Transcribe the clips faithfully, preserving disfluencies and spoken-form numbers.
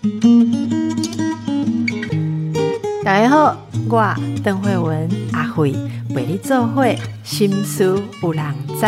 大家好，我邓惠文阿惠陪你做伙心事有人知。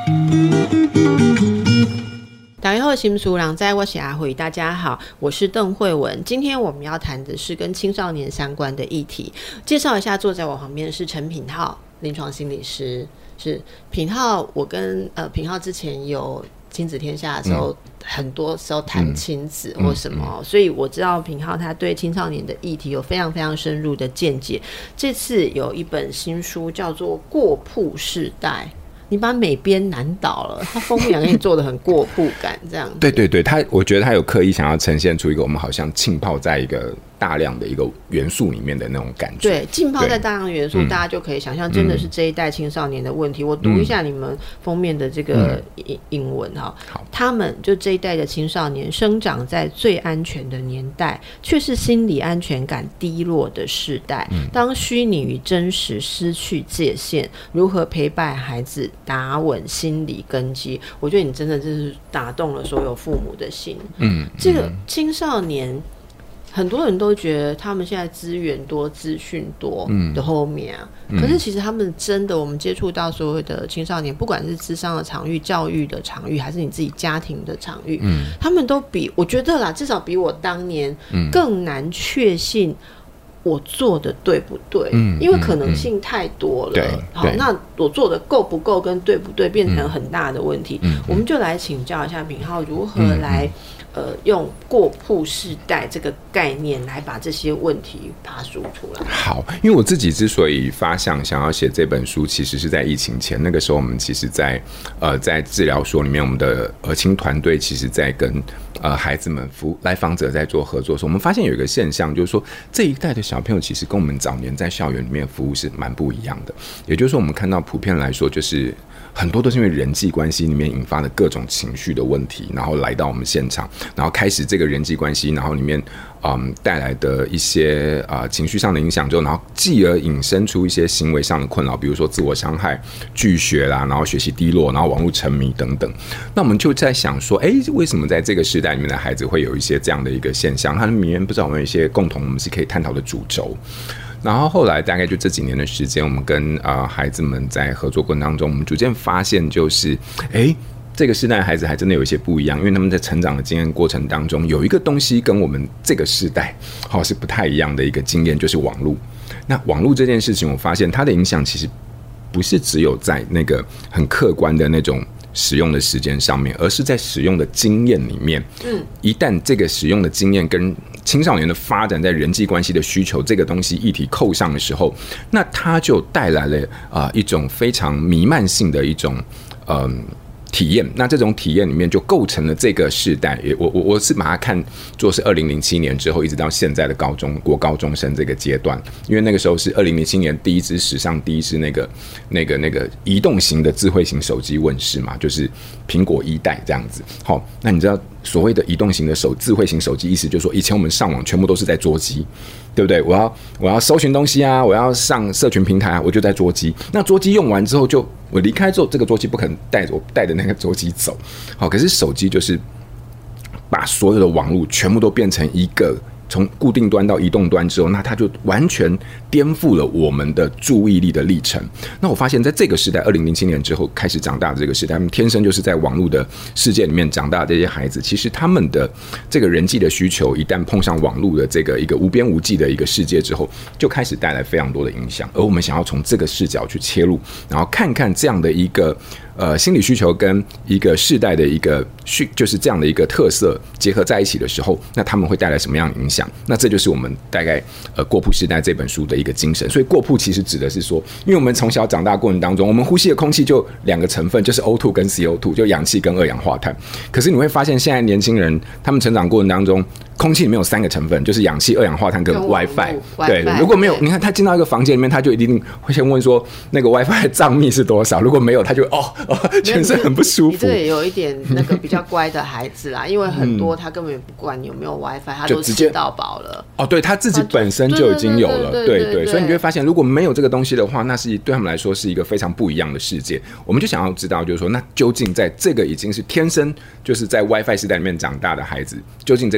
大家好，心事有人知，我是阿惠。大家好，我是邓惠文。今天我们要谈的是跟青少年相关的议题。介绍一下，坐在我旁边的是陈品皓临床心理师。是品皓，我跟呃品皓之前有亲子天下的时候、嗯、很多时候谈亲子或什么、嗯嗯、所以我知道品皓他对青少年的议题有非常非常深入的见解。这次有一本新书叫做过曝世代，你把美编难倒了，他封面给你做的很过曝感这样子。 对对对，他我觉得他有刻意想要呈现出一个我们好像浸泡在一个大量的一个元素里面的那种感觉。 对，浸泡在大量元素，大家就可以想象真的是这一代青少年的问题、嗯、我读一下你们封面的这个英文哈、嗯，他们就这一代的青少年生长在最安全的年代，却是心理安全感低落的世代、嗯、当虚拟与真实失去界限，如何陪伴孩子打稳心理根基。我觉得你真的就是打动了所有父母的心。嗯，这个青少年很多人都觉得他们现在资源多资讯多的后面啊、嗯、可是其实他们真的，我们接触到所有的青少年，不管是諮商的场域、教育的场域，还是你自己家庭的场域、嗯、他们都比我觉得啦，至少比我当年更难确信我做的对不对、嗯、因为可能性太多了、嗯、好，那我做的够不够跟对不对变成很大的问题、嗯、我们就来请教一下品皓如何来、嗯呃、用过曝世代这个概念来把这些问题爬梳出来。 好，因为我自己之所以发想想要写这本书，其实是在疫情前，那个时候我们其实在呃在治疗所里面，我们的儿青团队其实在跟呃孩子们服来访者在做合作的时候，我们发现有一个现象，就是说这一代的小朋友其实跟我们早年在校园里面服务是蛮不一样的。也就是说，我们看到普遍来说，就是很多都是因为人际关系里面引发的各种情绪的问题，然后来到我们现场，然后开始这个人际关系，然后里面嗯带来的一些啊、呃、情绪上的影响之后，然后继而引申出一些行为上的困扰，比如说自我伤害、拒学啦，然后学习低落，然后网络沉迷等等。那我们就在想说，哎，为什么在这个时代里面的孩子会有一些这样的一个现象？它里面不知道有没有一些共同我们是可以探讨的主轴。然后后来大概就这几年的时间，我们跟、呃、孩子们在合作过程当中，我们逐渐发现，就是哎，这个世代的孩子还真的有一些不一样，因为他们在成长的经验过程当中，有一个东西跟我们这个世代、哦、是不太一样的一个经验，就是网络。那网络这件事情，我发现它的影响其实不是只有在那个很客观的那种使用的时间上面，而是在使用的经验里面。嗯，一旦这个使用的经验跟青少年的发展在人际关系的需求这个东西议题扣上的时候，那它就带来了、呃、一种非常弥漫性的一种呃体验。那这种体验里面就构成了这个世代，我我我是把它看作是二零零七年之后一直到现在的高中国高中生这个阶段，因为那个时候是二零零七年第一支史上第一支那个那个那个移动型的智慧型手机问世嘛，就是苹果一代这样子。好，那你知道所谓的移动型的手智慧型手机，意思就是说以前我们上网全部都是在桌机，对不对？我要我要搜寻东西啊，我要上社群平台啊，我就在桌机。那桌机用完之后就，就我离开之后，这个桌机不可能带着我带着那个桌机走。好，可是手机就是把所有的网络全部都变成一个从固定端到移动端之后，那它就完全颠覆了我们的注意力的历程。那我发现在这个时代二零零七年之后开始长大的这个时代，他们天生就是在网络的世界里面长大的这些孩子，其实他们的这个人际的需求一旦碰上网络的这个一个无边无际的一个世界之后，就开始带来非常多的影响。而我们想要从这个视角去切入，然后看看这样的一个呃心理需求跟一个世代的一个就是这样的一个特色结合在一起的时候，那他们会带来什么样的影响？那这就是我们大概呃过曝世代这本书的一个精神。所以过曝其实指的是说，因为我们从小长大过程当中，我们呼吸的空气就两个成分，就是 O 二 跟 C O 二， 就氧气跟二氧化碳。可是你会发现现在年轻人他们成长过程当中，空气里面有三个成分，就是氧气、二氧化碳跟 WiFi。对，如果没有，你看他进到一个房间里面，他就一定会先问说那个 WiFi 的账密是多少，如果没有，他就哦哦全身很不舒服。 你这也有一点那个比较乖的孩子啦，因为很多他根本不管你有没有 WiFi， 他都吃到饱了。哦， 对，他自己本身就已经有了，对 对, 对, 对, 对，所以你就会发现，如果没有这个东西的话，那是对他们来说是一个非常不一样的世界。我们就想要知道，就是说，那究竟在这个已经是天生就是在 WiFi 时代里面长大的孩子，究竟这个心理的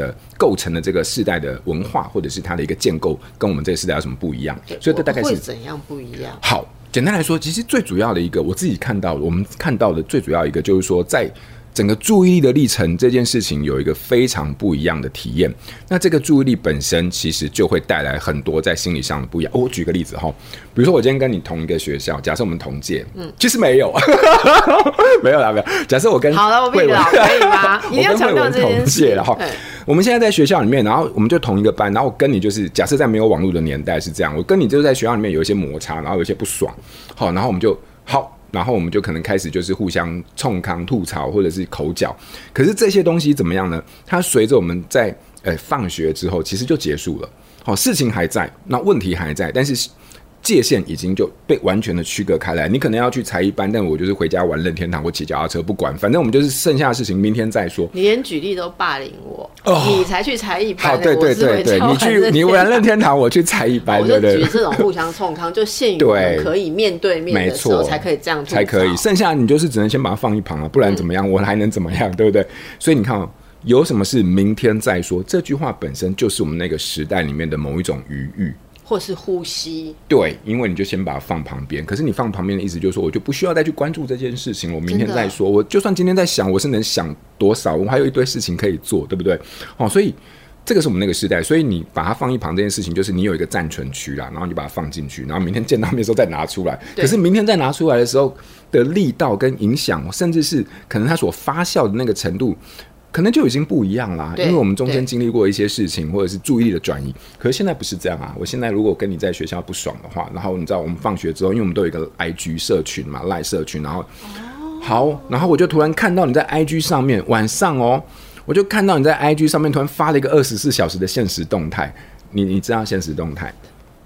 的构成的这个世代的文化，或者是它的一个建构，跟我们这个世代有什么不一样？所以这大概是会怎样不一样？ 好，简单来说，其实最主要的一个，我自己看到，我们看到的最主要一个就是说，在整个注意力的历程这件事情有一个非常不一样的体验，那这个注意力本身其实就会带来很多在心理上的不一样。哦、我举个例子哈，比如说我今天跟你同一个学校，假设我们同届，嗯，其实没有，没有啦，没有。假设我跟好了，我跟你聊可以吗？一定要强调这件事。 然后我们现在在学校里面，然后我们就同一个班，然后我跟你就是假设在没有网络的年代是这样，我跟你就是在学校里面有一些摩擦，然后有一些不爽，好，然后我们就好。然后我们就可能开始就是互相冲康吐槽或者是口角，可是这些东西怎么样呢？它随着我们在呃放学之后其实就结束了，好，事情还在，那问题还在，但是界限已经就被完全的区隔开来。你可能要去才艺班，但我就是回家玩任天堂或骑脚踏车，不管，反正我们就是剩下的事情明天再说。 你连举例都霸凌我，哦、你才去才艺班。 好，对对对对，你去你玩任天堂，我去才艺班，对对。 我就举这种互相冲康，就限于我们可以面对面的时候才可以这样吐槽， 才可以。剩下你就是只能先把它放一旁啊，不然怎么样？嗯、我还能怎么样？对不对？所以你看哦。有什么事明天再说，这句话本身就是我们那个时代里面的某一种余裕， 或是呼吸。 对，因为你就先把它放旁边，可是你放旁边的意思就是说，我就不需要再去关注这件事情，我明天再说。我就算今天在想，我是能想多少，我还有一堆事情可以做，对不对？哦，所以这个是我们那个时代，所以你把它放一旁这件事情，就是你有一个暂存区啦，然后你把它放进去，然后明天见到面的时候再拿出来。可是明天再拿出来的时候的力道跟影响，甚至是可能它所发酵的那个程度。可能就已经不一样啦，因为我们中间经历过一些事情，或者是注意力的转移。可是现在不是这样啊！我现在如果跟你在学校不爽的话，然后你知道我们放学之后，因为我们都有一个 I G 社群嘛 ，Line 社群，然后、哦、好，然后我就突然看到你在 I G 上面晚上哦，我就看到你在 I G 上面突然发了一个二十四小时的限时动态，你你知道限时动态？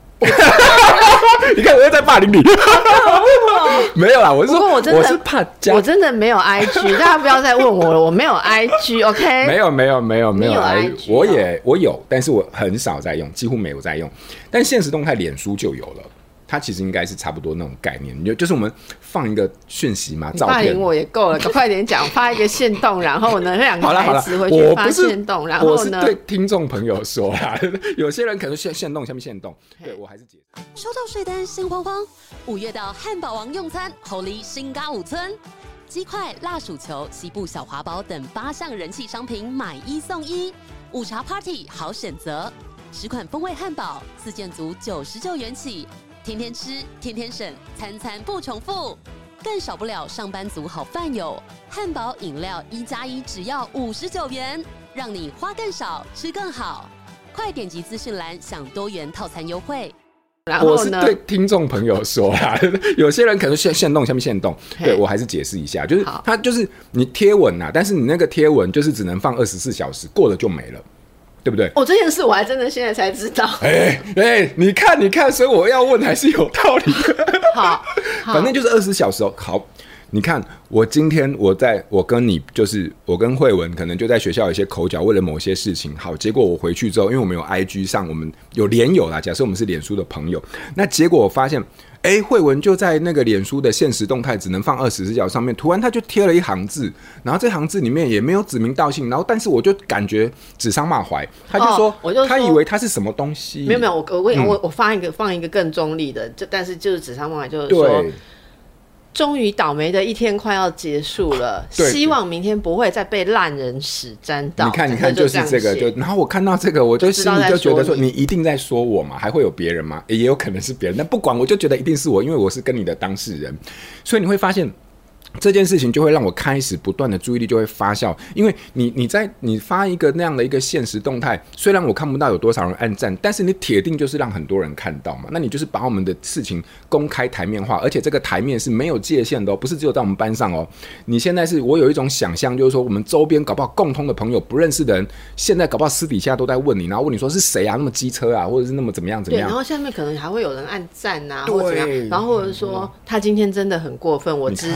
你看我又在霸凌你，没有啦，我是说，我, 我是怕加， 我真的没有 I G， 大家不要再问我了，我没有 I G，OK？、Okay? 没有没有没有没有 I G， 我也我有，但是我很少在用，几乎没有在用。但现实动态脸书就有了。它其实应该是差不多那种概念，就是我们放一个讯息嘛，照片。 霸凌我也够了，快点讲，发一个限动，然后呢，两个孩子回去发限动，然后呢， 我是对听众朋友说啦，有些人可能限限动下面限动，对我还是解释。 收到税单心慌慌，五月到汉堡王用餐，猴狸新嘎五村，鸡块、辣薯球、西部小华堡等八项人气商品买一送一，午茶 Party 好选择，十款风味汉堡，四件组九十九元起。天天吃，天天省，餐餐不重复，更少不了上班族好饭友。汉堡饮料一加一只要五十九元，让你花更少，吃更好。快点击资讯栏享多元套餐优惠。 然后呢， 我是对听众朋友说啦，有些人可能限限动下面限动，对我还是解释一下，就是它就是你贴文啊，但是你那个贴文就是只能放二十四小时，过了就没了。对不对？ 哦，这件事我还真的现在才知道。 哎哎，你看你看，所以我要问还是有道理的。 好， 反正就是二十四小时哦。好，你看我今天我在我跟你就是我跟慧文可能就在学校有一些口角，为了某些事情。好，结果我回去之后，因为我们有 I G 上，我们有连友啦。假设我们是脸书的朋友，那结果我发现。哎，慧文就在那个脸书的限时动态只能放二十四小时上面，突然他就贴了一行字，然后这行字里面也没有指名道姓，然后但是我就感觉指桑骂槐，他就说，哦、我就说他以为他是什么东西， 没有没有，我我、嗯、我我放一个放一个更中立的，就但是就是指桑骂槐，就是说。终于倒霉的一天快要结束了，希望明天不会再被烂人屎沾到。 你看，你看，就是这个，就然后我看到这个，我就心里就觉得说，你一定在说我嘛，还会有别人吗？也有可能是别人，但不管，我就觉得一定是我，因为我是跟你的当事人，所以你会发现。这件事情就会让我开始不断的注意力就会发酵，因为你你在你发一个那样的一个限时动态，虽然我看不到有多少人按赞，但是你铁定就是让很多人看到嘛。那你就是把我们的事情公开台面化，而且这个台面是没有界限的哦，不是只有在我们班上哦。你现在是我有一种想象，就是说我们周边搞不好共同的朋友不认识的人，现在搞不好私底下都在问你，然后问你说是谁啊，那么机车啊，或者是那么怎么样怎么样。 对，然后下面可能还会有人按赞啊，或者怎么样，然后或者说他今天真的很过分，我支持你。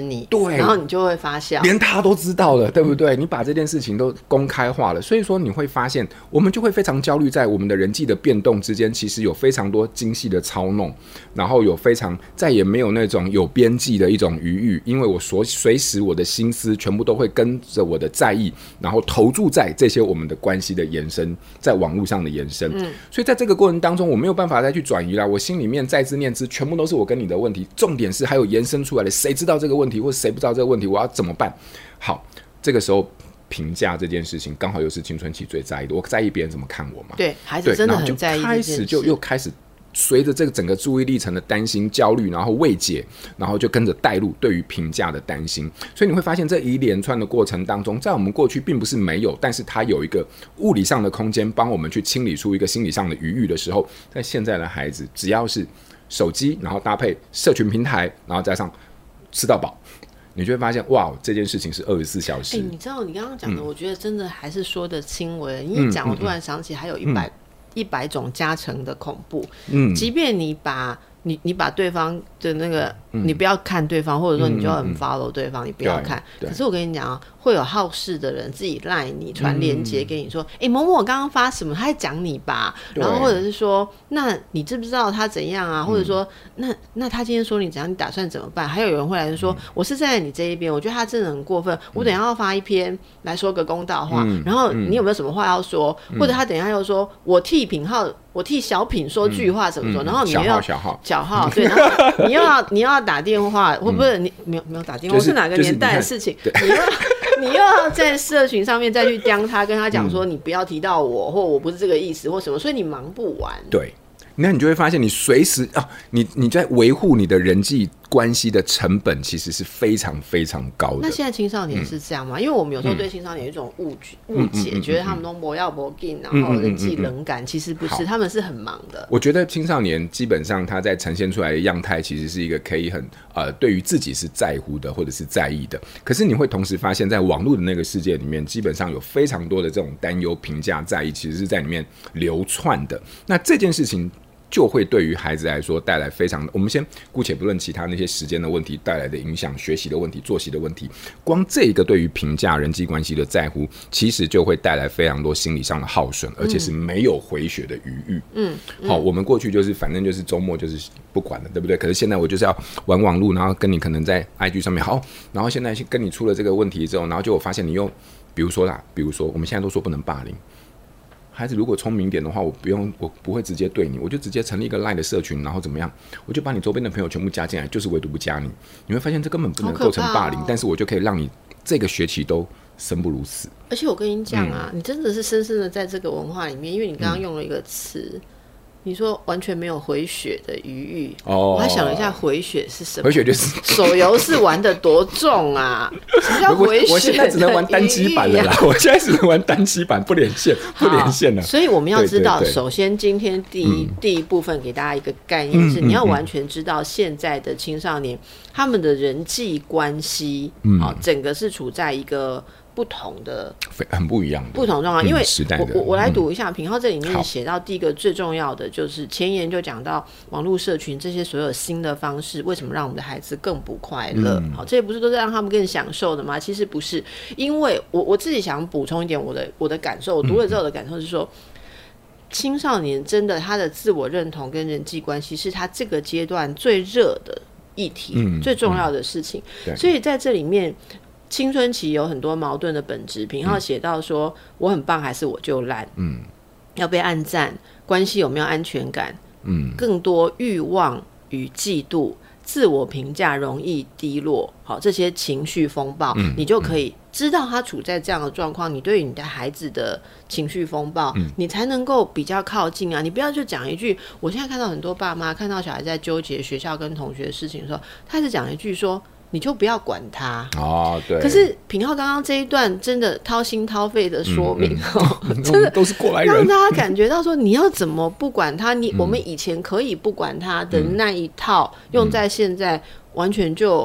你， 对， 然后你就会发笑， 连他都知道了，对不对？你把这件事情都公开化了，所以说你会发现，我们就会非常焦虑，在我们的人际的变动之间，其实有非常多精细的操弄，然后有非常再也没有那种有边际的一种余裕，因为我所随时我的心思全部都会跟着我的在意，然后投注在这些我们的关系的延伸，在网络上的延伸，嗯，所以在这个过程当中，我没有办法再去转移啦，我心里面在之念之，全部都是我跟你的问题，重点是还有延伸出来的，谁知道这个问题，或谁不知道这个问题，我要怎么办？好，这个时候评价这件事情，刚好又是青春期最在意的，我在意别人怎么看我嘛？ 对，孩子真的很在意这件事， 开始就又开始。随着这个整个注意力层的担心、焦虑，然后未解，然后就跟着带入对于评价的担心，所以你会发现这一连串的过程当中，在我们过去并不是没有，但是它有一个物理上的空间帮我们去清理出一个心理上的余裕的时候，在现在的孩子，只要是手机，然后搭配社群平台，然后加上吃到饱，你就会发现，哇，这件事情是二十四小时。 欸，你知道你刚刚讲的，嗯，我觉得真的还是说得轻微。你一讲，我突然想起还有一百。嗯一百种加成的恐怖，嗯，即便你把你你把对方的那个，嗯，你不要看对方，或者说你就很 follow 对方，嗯，你不要看。可是我跟你讲啊，会有好事的人自己赖你传链接给你说，哎，嗯，某某我刚刚发什么，他在讲你吧，然后或者是说，那你知不知道他怎样啊？或者说，嗯，那那他今天说你怎样，你打算怎么办？还有人会来说，嗯，我是站在你这一边，我觉得他真的很过分，我等一下要发一篇来说个公道话，嗯，然后你有没有什么话要说？嗯，或者他等一下又说我替品号。我替小品说句话怎么说，嗯嗯，然后你又要小号小号对，然后你又要你又要打电话，或，嗯，不是你没有没有打电话，就是，我是哪个年代的事情？就是，你又你又要在社群上面再去刁他，跟他讲说你不要提到我，嗯，或我不是这个意思或什么，所以你忙不完。对， 那你就会发现你随时啊，你你在维护你的人际关系的成本其实是非常非常高的。 那现在青少年是这样吗？嗯，因为我们有时候对青少年有一种误误解，嗯，觉得他们都不要不进，然后人际冷感，嗯嗯嗯嗯，其实不是，他们是很忙的。 我觉得青少年基本上他在呈现出来的样态，其实是一个可以很呃对于自己是在乎的或者是在意的。可是你会同时发现，在网络的那个世界里面，基本上有非常多的这种担忧、评价、在意，其实是在里面流窜的。那这件事情。就会对于孩子来说带来非常，我们先姑且不论其他那些时间的问题带来的影响，学习的问题、作息的问题，光这个对于评价、人际关系的在乎，其实就会带来非常多心理上的耗损，而且是没有回血的余裕。嗯，好，我们过去就是反正就是周末就是不管了，对不对？可是现在我就是要玩网络，然后跟你可能在 I G 上面好，然后现在跟你出了这个问题之后，然后就我发现你又，比如说啦，比如说我们现在都说不能霸凌。孩子如果聪明一点的话，我不用，我不会直接对你，我就直接成立一个 LINE 的社群，然后怎么样？我就把你周边的朋友全部加进来，就是唯独不加你。你会发现这根本不能构成霸凌，哦，但是我就可以让你这个学期都生不如死。 而且我跟你讲啊，嗯，你真的是深深的在这个文化里面，因为你刚刚用了一个词。嗯，你说完全没有回血的余裕，哦，我还想了一下回血是什么？ 回血就是手游是玩的多重啊？什么叫回血的余裕啊？ 我现在只能玩单机版了啦，我现在只能玩单机版，不连线，不连线了。 所以我们要知道，对对对，首先今天第一、嗯、第一部分给大家一个概念是，你要完全知道现在的青少年、嗯、他们的人际关系，嗯，哦，整个是处在一个。不同的很不一样的不同状况，因为我我我来读一下品浩这里嗯面写到第一个最重要的就是前言就讲到网络社群这些所有新的方式为什么让我们的孩子更不快乐，嗯，好，这些不是都是让他们更享受的吗？其实不是，因为我我自己想补充一点我的我的感受，我读了之后的感受是说，嗯，青少年真的他的自我认同跟人际关系是他这个阶段最热的议题，嗯，最重要的事情，嗯，所以在这里面青春期有很多矛盾的本质，品浩写到说，嗯，我很棒还是我就烂，嗯，要被按赞，关系有没有安全感，嗯，更多欲望与嫉妒，自我评价容易低落，好，这些情绪风暴，嗯，你就可以知道他处在这样的状况，你对于你的孩子的情绪风暴，嗯，你才能够比较靠近啊。你不要就讲一句，我现在看到很多爸妈看到小孩在纠结学校跟同学的事情的时候，他是讲一句说，你就不要管他哦，对。可是品浩刚刚这一段真的掏心掏肺的说明，嗯嗯，真的都是过来人， 让大家感觉到说你要怎么不管他，你，嗯，我们以前可以不管他的那一套，嗯，用在现在完全就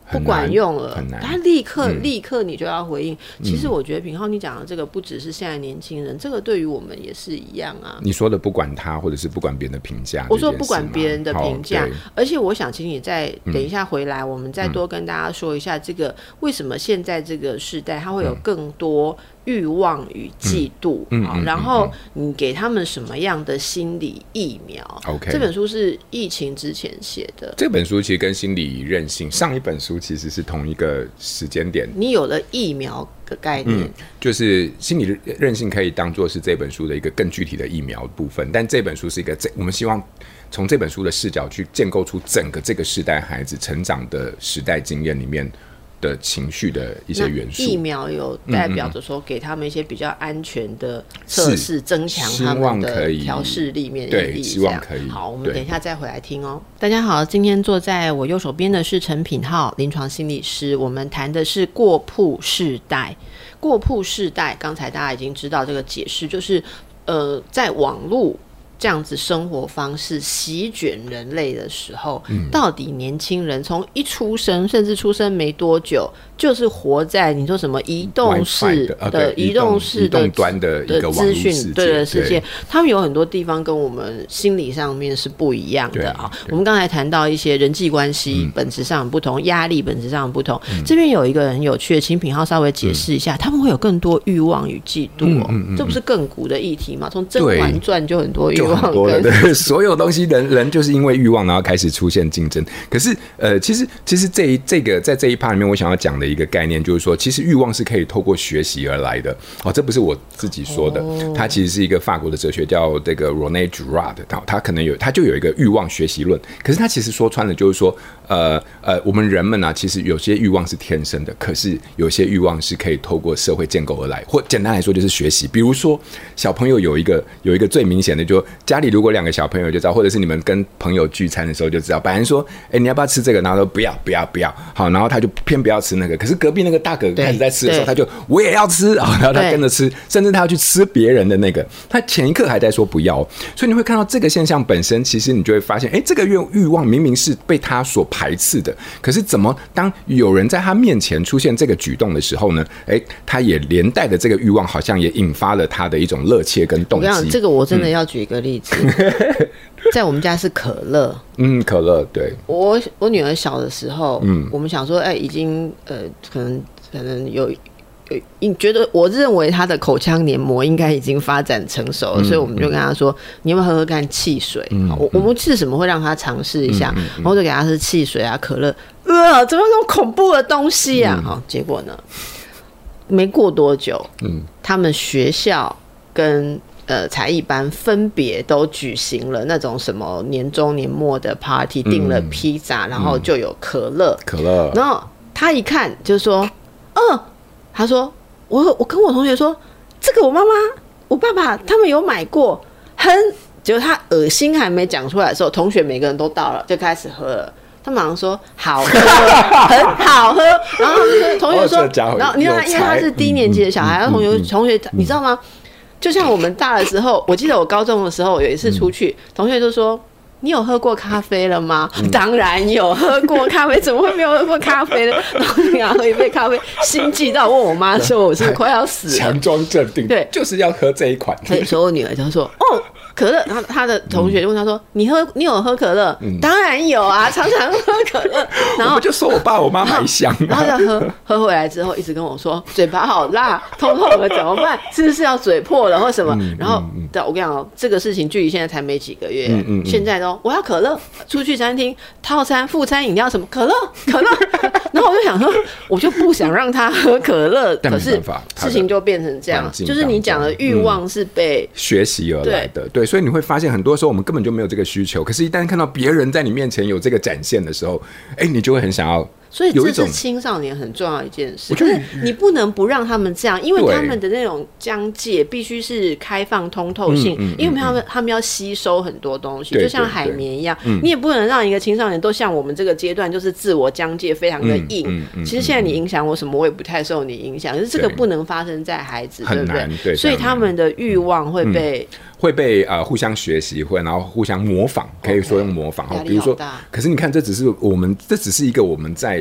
不管用了， 很难， 他立刻、嗯、立刻你就要回应。其实我觉得品皓你讲的这个不只是现在年轻人，这个对于我们也是一样啊。 你说的不管他，或者是不管别人的评价， 我说不管别人的评价，而且我想请你再等一下回来，嗯、我们再多跟大家说一下这个、嗯、为什么现在这个时代它会有更多欲望与嫉妒、嗯嗯、然后你给他们什么样的心理疫苗、 嗯、 这本书是疫情之前写的。 这本书其实跟心理韧性上一本书其实是同一个时间点， 你有了疫苗的概念、嗯、 就是心理韧性可以当作是这本书的一个更具体的疫苗部分，但这本书是一个我们希望从这本书的视角去建构出整个这个世代孩子成长的时代经验里面的情绪的一些元素。 疫苗有代表着说给他们一些比较安全的测试，增强他们的调试力、免疫力。 对，希望可以。 好，我们等一下再回来听哦。大家好，今天坐在我右手边的是陈品皓，临床心理师。我们谈的是过曝世代。过曝世代，刚才大家已经知道这个解释，就是呃，在网络这样子生活方式席卷人类的时候、嗯、到底年轻人从一出生甚至出生没多久就是活在你说什么移动式的、的移动式的移动端的一个网络世界， 对的世界，他们有很多地方跟我们心理上面是不一样的啊。我们刚才谈到一些人际关系本质上不同、嗯、压力本质上不同、嗯、这边有一个很有趣的，请品皓稍微解释一下、嗯、他们会有更多欲望与嫉妒哦、嗯嗯嗯、这不是亘古的议题吗？从甄嬛传就很多欲望， 多了，对，所有东西人人就是因为欲望，然后开始出现竞争。可是，呃，其实其实这一这个在这一 part 里面，我想要讲的一个概念就是说，其实欲望是可以透过学习而来的。哦，这不是我自己说的，哦、它其实是一个法国的哲学叫这个 René Girard， 他可能有他就有一个欲望学习论。可是他其实说穿了就是说，呃呃，我们人们啊，其实有些欲望是天生的，可是有些欲望是可以透过社会建构而来，或简单来说就是学习。比如说，小朋友有一个有一个最明显的，就家里如果两个小朋友就知道，或者是你们跟朋友聚餐的时候就知道，本来说，哎、欸，你要不要吃这个？然后说不要，不要，不要。好，然后他就偏不要吃那个。可是隔壁那个大哥哥开始在吃的时候，他就我也要吃，然后他跟着吃，甚至他要去吃别人的那个。他前一刻还在说不要，所以你会看到这个现象本身，其实你就会发现，哎、欸，这个欲望明明是被他所排斥的，可是怎么当有人在他面前出现这个举动的时候呢？哎、欸，他也连带的这个欲望，好像也引发了他的一种热切跟动机。我跟你讲， 这个我真的要举一个例子。嗯在我们家是可乐， 嗯，可乐，对。 我我女儿小的时候，嗯，我们想说，哎、欸，已经呃，可能可能有有，你觉得我认为她的口腔黏膜应该已经发展成熟了，嗯、所以我们就跟她说，嗯、你有没有喝喝看汽水？嗯、我我们是什么会让她尝试一下？嗯嗯嗯、然后就给她是汽水啊，可乐，呃，怎么那么恐怖的东西啊？好、嗯，结果呢，没过多久，嗯，他们学校跟呃，才艺班分别都举行了那种什么年终年末的 party， 订了披萨、嗯，然后就有可乐，可乐。然后他一看就说：“嗯，他说我我跟我同学说，这个我妈妈、我爸爸他们有买过，很……结果他恶心还没讲出来的时候，同学每个人都到了，就开始喝了。他马上说好喝，很好喝。然后同学说，然后你看他，因为他是低年级的小孩，然后同学同学你知道吗？”就像我们大的时候，我记得我高中的时候有一次出去，嗯、同学就说：“你有喝过咖啡了吗？”嗯、当然有喝过咖啡，怎么会没有喝过咖啡呢？然后你要喝一杯咖啡，心悸到问我妈说：“我是快要死了。” 强装镇定，对，就是要喝这一款。 所以我女儿就说：“哦。”可乐，然后他的同学就问他说：“嗯、你喝，你有喝可乐？”嗯、当然有啊，常常喝可乐。然后我就说我爸我妈买香、啊， 然后就喝喝回来之后，一直跟我说嘴巴好辣，痛痛的怎么办？是不是要嘴破了或什么？嗯、然后，嗯、我跟你讲，这个事情距离现在才没几个月，嗯嗯嗯、现在都我要可乐，出去餐厅套餐、副餐、饮料什么可乐可乐。然后我就想说，我就不想让他喝可乐，可是事情就变成这样，就是你讲的欲望是被、嗯、 学习而来的， 对, 对，所以你会发现很多时候我们根本就没有这个需求，可是一旦看到别人在你面前有这个展现的时候，哎，你就会很想要。 所以这是青少年很重要的一件事，可是你不能不让他们这样，因为他们的那种疆界必须是开放通透性，嗯嗯嗯、因为他们他们要吸收很多东西，就像海绵一样，你也不能让一个青少年都像我们这个阶段，就是自我疆界非常的硬。嗯嗯嗯、其实现在你影响我什么，我也不太受你影响，可是这个不能发生在孩子，对不对？对，所以他们的欲望会被。嗯会被呃互相学习，会然后互相模仿，可以说用模仿。Okay, 比如说，可是你看，这只是我们，这只是一个我们在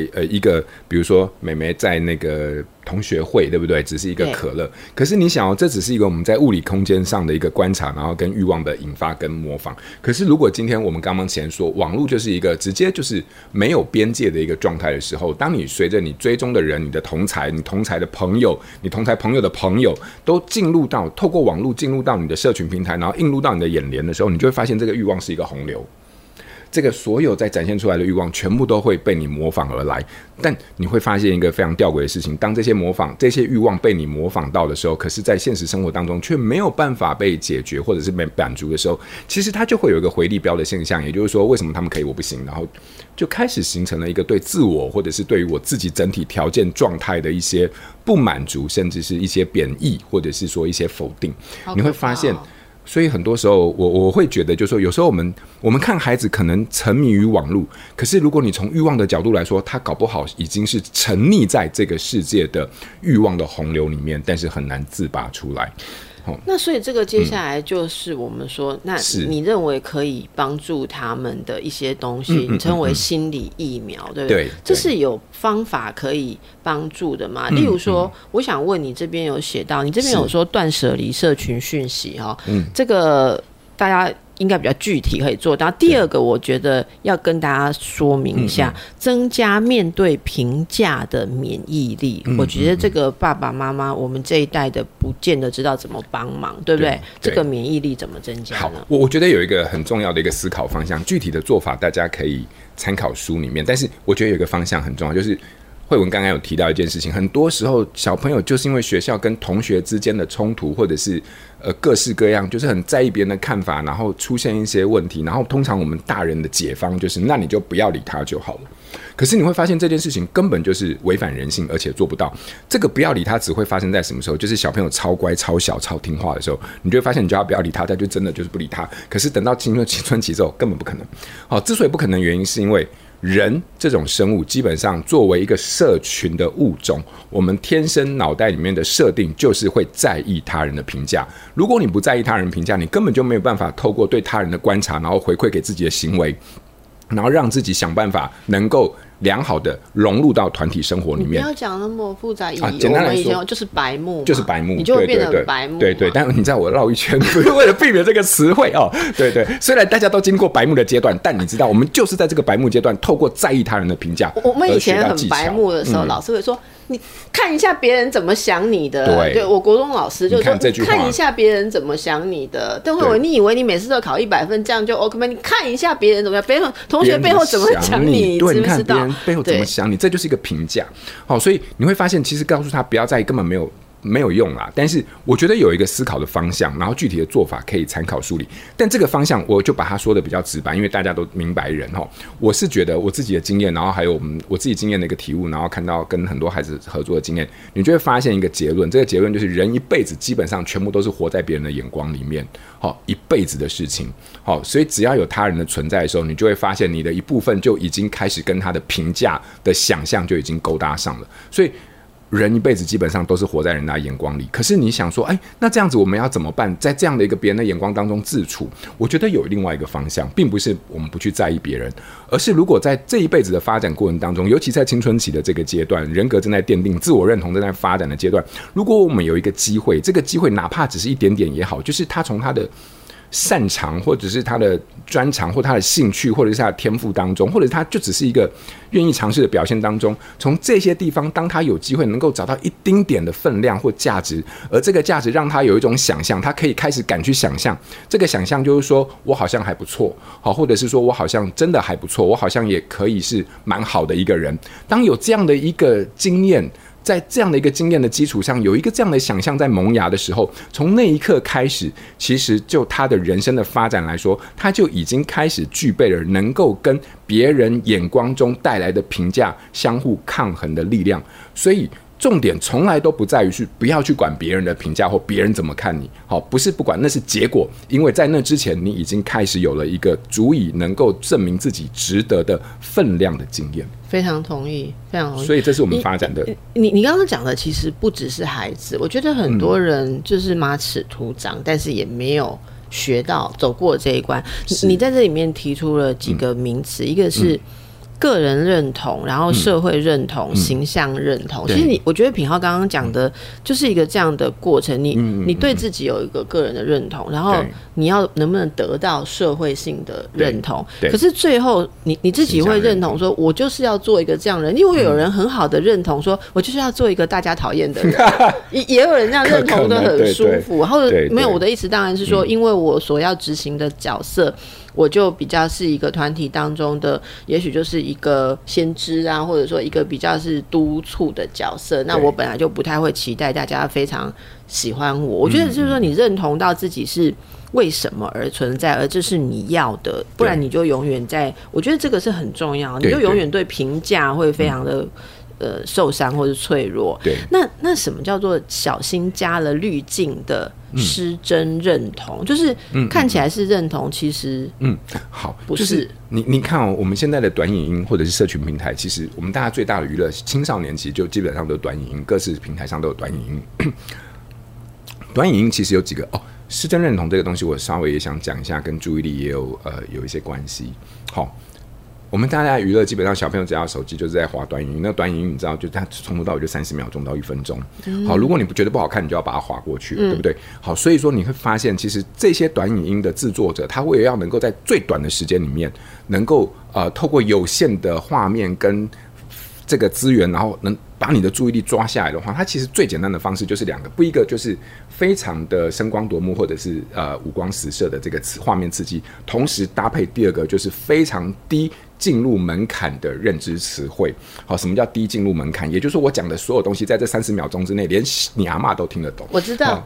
在呃一个，比如说妹妹在那个同学会，对不对？只是一个可乐，可是你想哦，这只是一个我们在物理空间上的一个观察，然后跟欲望的引发跟模仿。可是如果今天我们刚刚前说，网络就是一个直接就是没有边界的一个状态的时候，当你随着你追踪的人、你的同才、你同才的朋友、你同才朋友的朋友都进入到透过网络进入到你的社群平台，然后映入到你的眼帘的时候，你就会发现这个欲望是一个洪流。这个所有在展现出来的欲望全部都会被你模仿而来，但你会发现一个非常吊诡的事情，当这些模仿这些欲望被你模仿到的时候，可是在现实生活当中却没有办法被解决或者是被满足的时候，其实它就会有一个回力镖的现象，也就是说为什么他们可以我不行，然后就开始形成了一个对自我或者是对于我自己整体条件状态的一些不满足，甚至是一些贬义或者是说一些否定。你会发现所以很多时候我我会觉得就是说有时候我们我们看孩子可能沉迷于网络，可是如果你从欲望的角度来说，他搞不好已经是沉溺在这个世界的欲望的洪流里面，但是很难自拔出来。 那所以这个接下来就是我们说、嗯、那你认为可以帮助他们的一些东西，你称为心理疫苗，对不对？对，这是有方法可以帮助的吗？例如说、嗯嗯、我想问你这边有写到，你这边有说断舍离社群讯息、哦嗯、这个大家应该比较具体可以做到。第二个我觉得要跟大家说明一下、嗯嗯、增加面对评价的免疫力、嗯嗯、我觉得这个爸爸妈妈我们这一代的不见得知道怎么帮忙，对不 对, 对, 对这个免疫力怎么增加呢？好， 我觉得有一个很重要的一个思考方向，具体的做法大家可以参考书里面，但是我觉得有一个方向很重要，就是慧文刚刚有提到一件事情，很多时候小朋友就是因为学校跟同学之间的冲突，或者是呃各式各样，就是很在意别人的看法，然后出现一些问题，然后通常我们大人的解方就是那你就不要理他就好了。可是你会发现这件事情根本就是违反人性，而且做不到。这个不要理他只会发生在什么时候？就是小朋友超乖超小超听话的时候，你就会发现你叫他不要理他，他就真的就是不理他。可是等到青春青春期之后根本不可能。好，之所以不可能原因是因为人这种生物基本上作为一个社群的物种，我们天生脑袋里面的设定就是会在意他人的评价。如果你不在意他人评价，你根本就没有办法透过对他人的观察，然后回馈给自己的行为，然后让自己想办法能够良好的融入到团体生活里面。 你不要讲那么复杂意义、 啊、简单来说我们以前就是白目， 就是白目， 你就会变得白目。 对 对, 对, 对, 对，但你知道我绕一圈不是为了避免这个词汇哦。对对，虽然大家都经过白目的阶段，但你知道我们就是在这个白目阶段透过在意他人的评价。 我们以前很白目的时候、嗯、老师会说你看一下别人怎么想你的。 对, 对，我国中老师就说 你, 你看一下别人怎么想你的。邓慧文，你以为你每次都考一百分这样就 OK 吗？你看一下别人怎么样，别人同学背后怎么想你， 对， 知不知道？ 别人背后怎么想你，这就是一个评价。好，所以你会发现其实告诉他不要在意根本没有没有用啦，但是我觉得有一个思考的方向，然后具体的做法可以参考梳理。但这个方向我就把它说的比较直白，因为大家都明白人齁。我是觉得我自己的经验，然后还有我们我自己经验的一个体悟，然后看到跟很多孩子合作的经验，你就会发现一个结论。这个结论就是人一辈子基本上全部都是活在别人的眼光里面，齁，一辈子的事情。齁，所以只要有他人的存在的时候，你就会发现你的一部分就已经开始跟他的评价的想象就已经勾搭上了。所以人一辈子基本上都是活在人家的眼光里，可是你想说，哎，那这样子我们要怎么办？在这样的一个别人的眼光当中自处，我觉得有另外一个方向，并不是我们不去在意别人，而是如果在这一辈子的发展过程当中，尤其在青春期的这个阶段，人格正在奠定，自我认同正在发展的阶段，如果我们有一个机会，这个机会哪怕只是一点点也好，就是他从他的擅长或者是他的专长或他的兴趣或者是他的天赋当中，或者他就只是一个愿意尝试的表现当中，从这些地方当他有机会能够找到一丁点的分量或价值，而这个价值让他有一种想象，他可以开始敢去想象，这个想象就是说我好像还不错，或者是说我好像真的还不错，我好像也可以是蛮好的一个人。当有这样的一个经验，在这样的一个经验的基础上，有一个这样的想象在萌芽的时候，从那一刻开始，其实就他的人生的发展来说，他就已经开始具备了能够跟别人眼光中带来的评价相互抗衡的力量。所以重点从来都不在于是不要去管别人的评价或别人怎么看你，好，不是不管，那是结果，因为在那之前你已经开始有了一个足以能够证明自己值得的分量的经验。 非常同意，非常同意。 所以这是我们发展的。 你你刚刚讲的其实不只是孩子，我觉得很多人就是马齿徒长，嗯、但是也没有学到走过这一关。你在这里面提出了几个名词，嗯、一个是个人认同，然后社会认同、嗯、形象认同。其实你，我觉得品皓刚刚讲的就是一个这样的过程。你、嗯、你对自己有一个个人的认同，然后你要能不能得到社会性的认同？可是最后你你自己会认同说，我就是要做一个这样的人。因为有人很好的认同说，我就是要做一个大家讨厌的人，也也有人这样认同的很舒服。然后没有，我的意思当然是说，因为我所要执行的角色。我就比较是一个团体当中的，也许就是一个先知啊，或者说一个比较是督促的角色。那我本来就不太会期待大家非常喜欢我。我觉得就是说，你认同到自己是为什么而存在，而这是你要的，不然你就永远在。我觉得这个是很重要，你就永远对评价会非常的。呃，受伤或是脆弱，对，那那什么叫做小心加了滤镜的失真认同？嗯、就是看起来是认同，嗯、其实嗯，好， 不是。 就是你你看哦，我们现在的短影音或者是社群平台，其实我们大家最大的娱乐，青少年其实就基本上都有短影音，各式平台上都有短影音。短影音其实有几个哦，失真认同这个东西，我稍微也想讲一下，跟注意力也有呃有一些关系。好。我们大家娱乐基本上小朋友只要手机就是在滑短影音，那短影音你知道，就它从头到尾就三十秒钟到一分钟。嗯、好，如果你不觉得不好看，你就要把它滑过去，嗯、对不对？好，所以说你会发现，其实这些短影音的制作者，他为了要能够在最短的时间里面，能够呃透过有限的画面跟这个资源，然后能把你的注意力抓下来的话，它其实最简单的方式就是两个，不一个就是非常的声光夺目或者是呃五光十色的这个画面刺激，同时搭配第二个就是非常低进入门槛的认知词汇。好，什么叫低进入门槛？也就是说我讲的所有东西在这三十秒钟之内，连你阿嬷都听得懂。 我知道。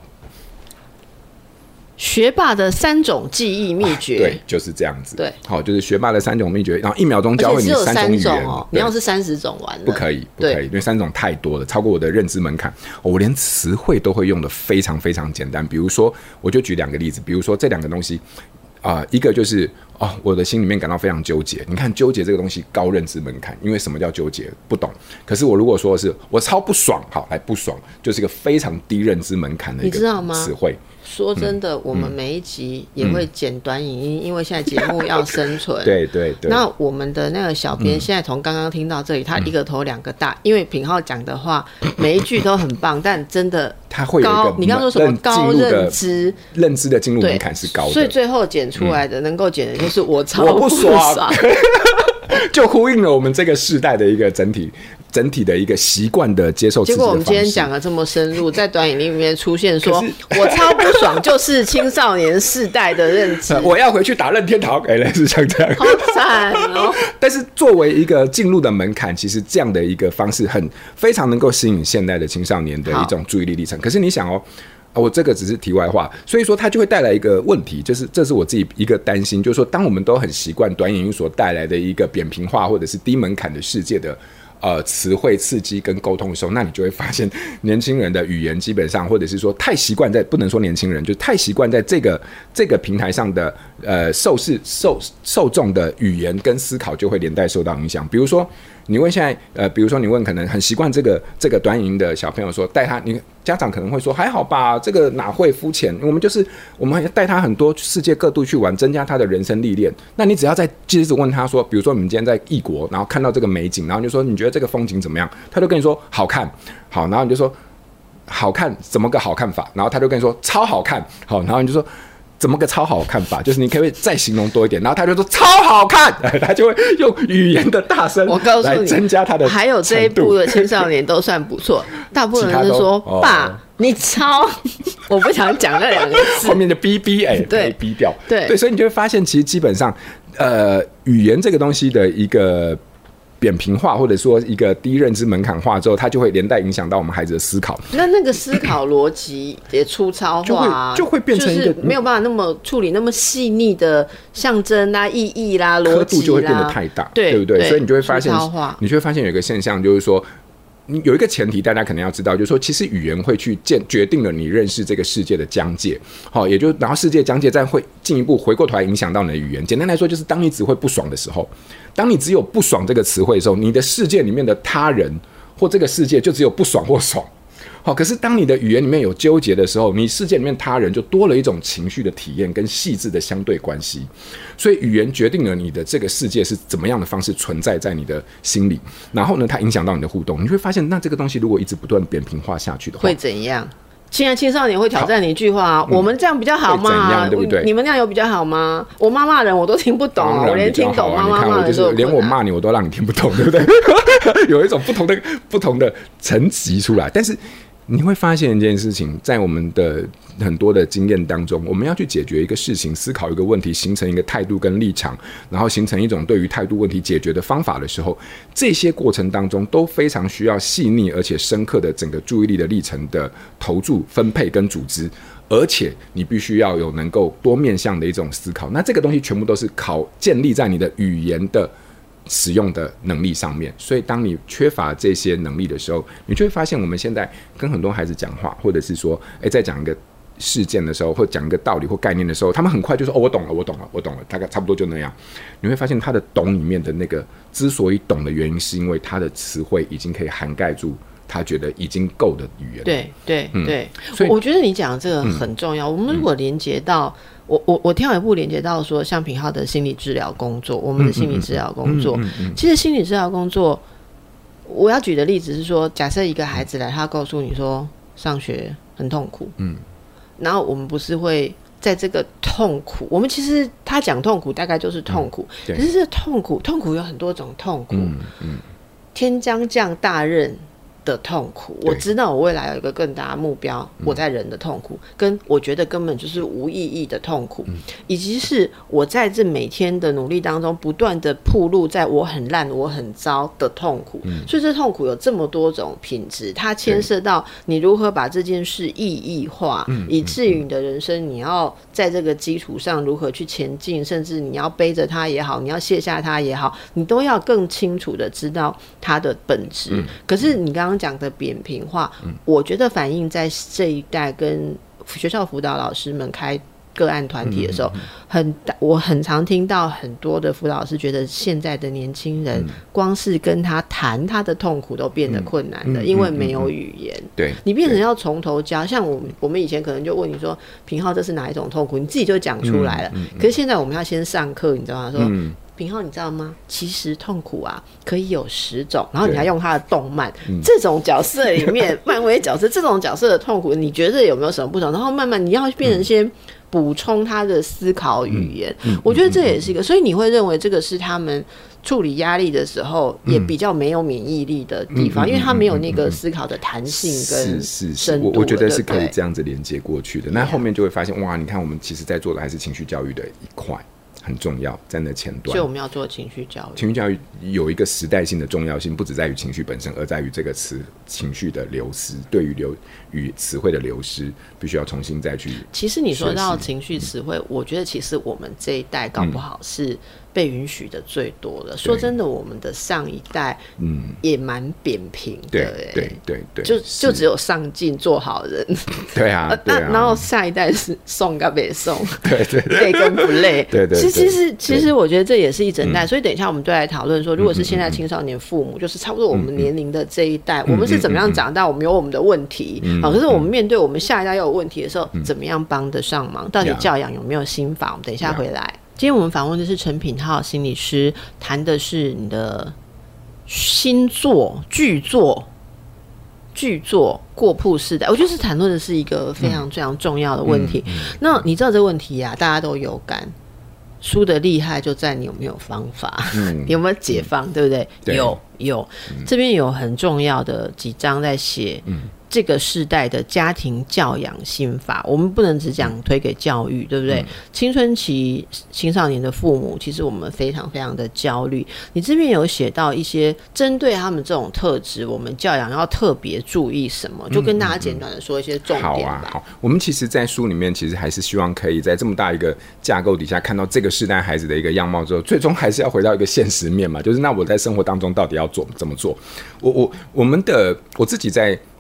学霸的三种记忆秘诀， 对，就是这样子。 对， 好，就是学霸的三种秘诀，然后一秒钟教会你三种语言。 哦、你要是三十种完了， 不可以，不可以，因为三种太多了，超过我的认知门槛。哦、我连词汇都会用的非常非常简单。比如说，我就举两个例子，比如说这两个东西，啊、呃，一个就是哦，我的心里面感到非常纠结。你看，纠结这个东西高认知门槛，因为什么叫纠结？不懂。可是我如果说的是我超不爽，好，来不爽，就是一个非常低认知门槛的一个词汇。 说真的、嗯、我们每一集也会剪短影音、嗯、因为现在节目要生存对对对。 那我们的那个小编现在从刚刚听到这里、嗯、他一个头两个大，因为品皓讲的话每一句都很棒但真的他会有一个你刚刚说什么高认知认知的进入门槛是高的， 所以最后剪出来的、嗯、能够剪的就是我超不爽就呼应了我们这个世代的一个整体整体的一个习惯的接受刺激的方式。结果我们今天讲的这么深入，在短影音里面出现说我超不爽就是青少年世代的认知我要回去打任天堂，哎、欸，类似像这样，好惨哦。但是作为一个进入的门槛，其实这样的一个方式很非常能够吸引现代的青少年的一种注意力历程。可是你想哦，我这个只是题外话，所以说它就会带来一个问题，就是这是我自己一个担心，就是说当我们都很习惯短影音所带来的一个扁平化或者是低门槛的世界的呃词汇刺激跟沟通的时候，那你就会发现年轻人的语言基本上或者是说太习惯在，不能说年轻人，就太习惯在这个这个平台上的呃受视受受众的语言跟思考就会连带受到影响。比如说你问现在呃，比如说你问可能很习惯这个这个短影音的小朋友说，带他，你家长可能会说还好吧，这个哪会肤浅？我们就是我们带他很多世界各地去玩，增加他的人生历练。那你只要再接着问他说，比如说你们今天在异国，然后看到这个美景，然后你就说你觉得这个风景怎么样？他就跟你说好看，好，然后你就说好看怎么个好看法？然后他就跟你说超好看，好，然后你就说。怎么个超好看法？就是你可不可以再形容多一点？然后他就说超好看，他就会用语言的大声来增加他的。还有这一部的青少年都算不错，大部分人是说、哦、爸你超，我不想讲那两个字，后面的 B B 哎，对 B 掉，对对，所以你就会发现，其实基本上，呃，语言这个东西的一个。扁平化或者说一个低认知门槛化之后，它就会连带影响到我们孩子的思考。那那个思考逻辑也粗糙化、啊就，就会变成一个、就是、没有办法那么处理那么细腻的象征啦、意义啦、逻辑啦，刻度就会变得太大，对, 对不对? 对，所以你就会发现，你就会发现有一个现象，就是说。你有一个前提，大家可能要知道，就是说，其实语言会去决定了你认识这个世界的疆界，好，也就然后世界疆界再会进一步回过头来影响到你的语言。简单来说，就是当你只会不爽的时候，当你只有不爽这个词汇的时候，你的世界里面的他人或这个世界就只有不爽或爽。 好，可是当你的语言里面有纠结的时候，你世界里面他人就多了一种情绪的体验跟细致的相对关系。所以语言决定了你的这个世界是怎么样的方式存在在你的心里，然后呢，它影响到你的互动，你会发现，那这个东西如果一直不断扁平化下去的话， 会怎样？现在青少年会挑战你一句话、啊嗯、我们这样比较好吗？ 对不对？ 你们那样有比较好吗？我妈骂人我都听不懂、啊、我连听懂妈妈骂人都有困难， 连我骂你我都让你听不懂，对不对？有一种不同的不同的层级出来，但是你会发现一件事情，在我们的很多的经验当中，我们要去解决一个事情，思考一个问题，形成一个态度跟立场，然后形成一种对于态度问题解决的方法的时候，这些过程当中都非常需要细腻而且深刻的整个注意力的历程的投注、分配跟组织，而且你必须要有能够多面向的一种思考。那这个东西全部都是考建立在你的语言的使用的能力上面，所以当你缺乏这些能力的时候，你就会发现我们现在跟很多孩子讲话，或者是说，哎，在讲一个事件的时候，或讲一个道理或概念的时候，他们很快就说，哦，我懂了，我懂了，我懂了，大概差不多就那样。你会发现他的懂里面的那个之所以懂的原因，是因为他的词汇已经可以涵盖住他觉得已经够的语言。 对对对、嗯，所以我觉得你讲这个很重要。嗯、我们如果连接到、嗯、我我我跳一步连接到说，像品皓的心理治疗工作，我们的心理治疗工作，嗯嗯嗯嗯嗯、其实心理治疗工作，我要举的例子是说，假设一个孩子来，他告诉你说上学很痛苦，嗯，然后我们不是会在这个痛苦，我们其实他讲痛苦大概就是痛苦，嗯、可是这痛苦痛苦有很多种痛苦，嗯嗯、天将降大任的痛苦，我知道我未来有一个更大的目标，我在人的痛苦，跟我觉得根本就是无意义的痛苦，嗯、以及是我在这每天的努力当中不断的暴露在我很烂我很糟的痛苦，嗯、所以这痛苦有这么多种品质，它牵涉到你如何把这件事意义化，以至于你的人生你要在这个基础上如何去前进，甚至你要背着它也好，你要卸下它也好，你都要更清楚的知道它的本质，嗯、可是你刚刚讲的扁平化，嗯、我觉得反映在这一代跟学校辅导老师们开个案团体的时候，嗯嗯嗯、很我很常听到很多的辅导老师觉得现在的年轻人，嗯、光是跟他谈他的痛苦都变得困难了，嗯、因为没有语言，嗯嗯嗯、对，你变成要从头教。像我们我们以前可能就问你说，品皓这是哪一种痛苦，你自己就讲出来了，嗯嗯嗯、可是现在我们要先上课，你知道吗？说。嗯品皓你知道吗？其实痛苦啊可以有十种，然后你还用他的动漫、嗯、这种角色里面漫威角色这种角色的痛苦你觉得有没有什么不同，然后慢慢你要变成先补充他的思考语言、嗯嗯、我觉得这也是一个，所以你会认为这个是他们处理压力的时候也比较没有免疫力的地方、嗯、因为他没有那个思考的弹性跟深度， 我觉得是可以这样子连接过去的。那后面就会发现哇，你看我们其实在做的还是情绪教育的一块很重要，在那前端， 所以我们要做情绪教育。 情绪教育有一个时代性的重要性，不只在于情绪本身，而在于这个词情绪的流失，对于流与词汇的流失，必须要重新再去。 其实你说到情绪词汇、嗯，我觉得其实我们这一代搞不好是被允许的最多的。嗯、说真的，我们的上一代，嗯，也蛮扁平的、欸， 对对对对， 就就只有上进做好人， 对啊，对啊， 然后下一代是送跟没送， 对对对， 累跟不累， 对对对。 其实其实我觉得这也是一整代，嗯、所以等一下我们都来讨论说，如果是现在青少年父母，嗯、就是差不多我们年龄的这一代，嗯、我们是怎么样长大，我们有我们的问题，嗯、好，可是我们面对我们下一代又有问题的时候，嗯、怎么样帮得上忙？到底教养有没有心法？我们等一下回来。今天我们访问的是陈品皓心理师，谈的是你的新作剧作剧作过曝世代，我觉得是谈论的是一个非常非常重要的问题。嗯嗯嗯、那你知道这个问题啊，大家都有感。书的厉害就在你有没有方法，嗯、有没有解放，嗯、对不对？对有有，嗯、这边有很重要的几章在写。嗯这个世代的家庭教养心法，我们不能只讲推给教育，对不对？嗯、青春期青少年的父母，其实我们非常非常的焦虑。你这边有写到一些针对他们这种特质，我们教养要特别注意什么？就跟大家简短的说一些重点吧。嗯嗯嗯、好啊，好。 我们其实，在书里面，其实还是希望可以在这么大一个架构底下，看到这个世代孩子的一个样貌之后，最终还是要回到一个现实面嘛，就是那我在生活当中到底要做怎么做？我我我们的我自己在。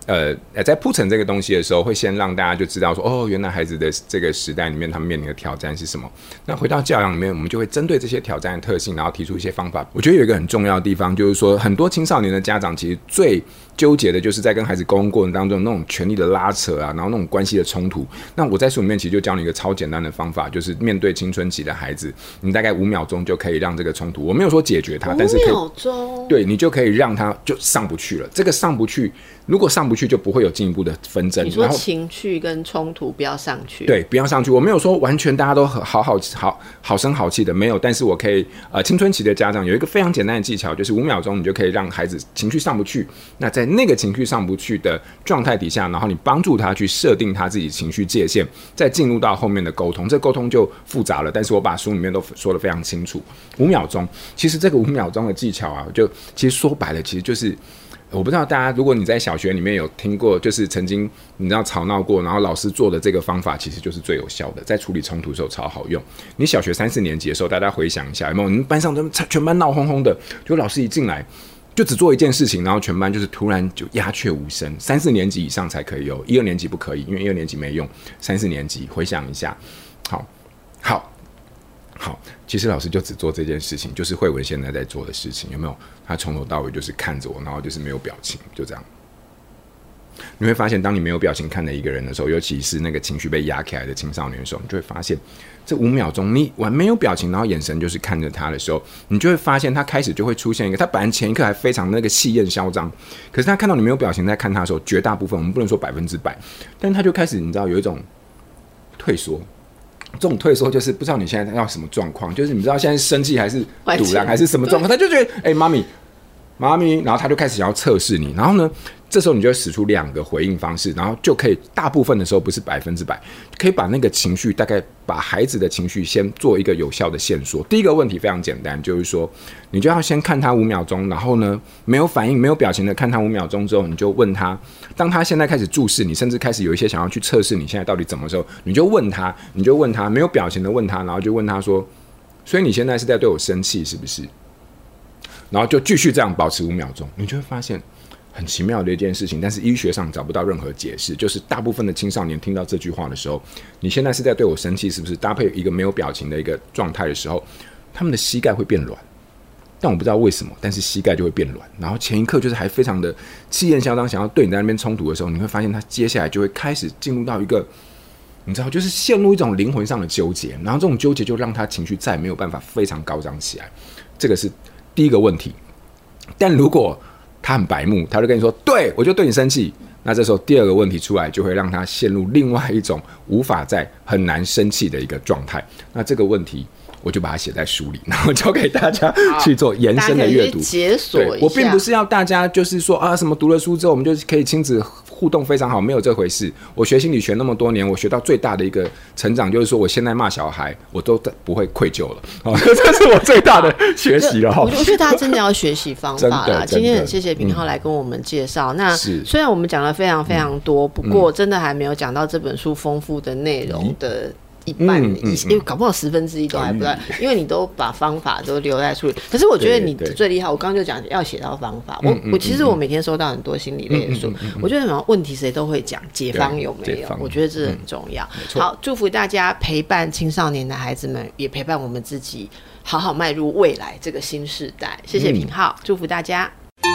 呃在铺陈这个东西的时候，会先让大家就知道说，哦，原来孩子的这个时代里面他们面临的挑战是什么。那回到教养里面，我们就会针对这些挑战的特性，然后提出一些方法。我觉得有一个很重要的地方，就是说很多青少年的家长其实最纠结的就是在跟孩子沟通过程当中那种权力的拉扯啊，然后那种关系的冲突。那我在书里面其实就教你一个超简单的方法，就是面对青春期的孩子，你大概五秒钟就可以让这个冲突，我没有说解决它，但是可以五秒钟， 对你就可以让他就上不去了。这个上不去，如果上不去就不会有进一步的纷争。 你说情绪跟冲突不要上去， 对，不要上去。我没有说完全大家都好好好好声好气的，没有。但是我可以呃，青春期的家长有一个非常简单的技巧，就是五秒钟你就可以让孩子情绪上不去。那在那个情绪上不去的状态底下，然后你帮助他去设定他自己情绪界限，再进入到后面的沟通。这沟通就复杂了，但是我把书里面都说得非常清楚。五秒钟，其实这个五秒钟的技巧啊，就其实说白了，其实就是。我不知道大家，如果你在小学里面有听过，就是曾经你知道吵闹过，然后老师做的这个方法，其实就是最有效的，在处理冲突的时候超好用。你小学三四年级的时候，大家回想一下，有没有？你们班上全班闹哄哄的，就老师一进来就只做一件事情，然后全班就是突然就鸦雀无声。三四年级以上才可以有，一二年级不可以，因为一二年级没用。三四年级回想一下，好，好。好，其实老师就只做这件事情，就是慧文现在在做的事情，有没有？他从头到尾就是看着我，然后就是没有表情，就这样。你会发现，当你没有表情看着一个人的时候，尤其是那个情绪被压起来的青少年的时候，你就会发现，这五秒钟你完没有表情，然后眼神就是看着他的时候，你就会发现他开始就会出现一个，他本来前一刻还非常那个气焰嚣张，可是他看到你没有表情在看他的时候，绝大部分我们不能说百分之百，但他就开始你知道有一种退缩。这种退缩就是不知道你现在要什么状况，就是你不知道现在生气还是堵然还是什么状况，他就觉得哎妈咪妈咪，然后他就开始想要测试你，然后呢，这时候你就会使出两个回应方式，然后就可以大部分的时候不是百分之百，可以把那个情绪大概把孩子的情绪先做一个有效的线索。第一个问题非常简单，就是说你就要先看他五秒钟，然后呢没有反应没有表情的看他五秒钟之后，你就问他，当他现在开始注视你，甚至开始有一些想要去测试你现在到底怎么的时候，你就问他，你就问他没有表情的问他，然后就问他说，所以你现在是在对我生气是不是？然后就继续这样保持五秒钟，你就会发现很奇妙的一件事情，但是医学上找不到任何解释，就是大部分的青少年听到这句话的时候，你现在是在对我生气是不是？搭配一个没有表情的一个状态的时候，他们的膝盖会变软，但我不知道为什么，但是膝盖就会变软。然后前一刻就是还非常的气焰嚣张，想要对你在那边冲突的时候，你会发现他接下来就会开始进入到一个，你知道，就是陷入一种灵魂上的纠结，然后这种纠结就让他情绪再没有办法非常高涨起来。这个是第一个问题。但如果他很白目，他就跟你说对我就对你生气，那这时候第二个问题出来，就会让他陷入另外一种无法再很难生气的一个状态。那这个问题我就把它写在书里，然后交给大家去做延伸的阅读。 解锁一下。 我并不是要大家就是说啊，什么读了书之后我们就可以亲子互动非常好，没有这回事。我学心理学那么多年，我学到最大的一个成长就是说，我现在骂小孩我都不会愧疚了，哦、这是我最大的学习了。 我觉得大家真的要学习方法啦。今天很谢谢品皓来跟我们介绍。嗯、那虽然我们讲了非常非常多，不过真的还没有讲到这本书丰富的内容的。一半，嗯嗯、因为搞不好十分之一都还不到，嗯、因为你都把方法都留在书里。可是我觉得你最厉害，我刚刚就讲要写到方法。我、嗯、我其实我每天收到很多心理类的书，嗯嗯嗯嗯、我觉得什么问题谁都会讲，解方有没有？我觉得这很重要。嗯、好，祝福大家陪伴青少年的孩子们，也陪伴我们自己，好好迈入未来这个新世代。谢谢品皓，嗯、祝福大家。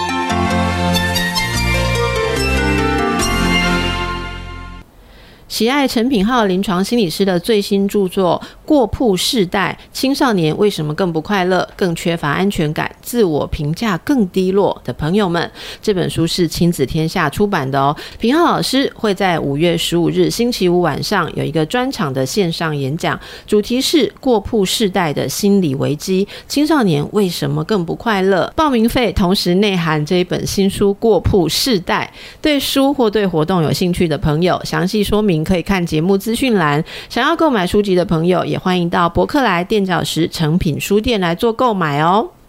喜爱陈品皓临床心理师的最新著作《过曝世代：青少年为什么更不快乐、更缺乏安全感、自我评价更低落》的朋友们，这本书是亲子天下出版的哦。品皓老师会在五月十五日星期五晚上有一个专场的线上演讲，主题是过曝世代的心理危机，青少年为什么更不快乐？报名费同时内含这一本新书《过曝世代》。对书或对活动有兴趣的朋友，详细说明可以看节目资讯栏。想要购买书籍的朋友，也欢迎到博客来、垫脚石、诚品书店来做购买哦。